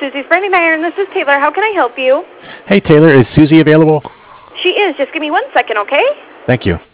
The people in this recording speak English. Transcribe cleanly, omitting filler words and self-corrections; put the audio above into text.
Susie's Branding Iron. This is Taylor. How can I help you? Hey, Taylor, is Susie available? She is. Just give me 1 second, okay? Thank you.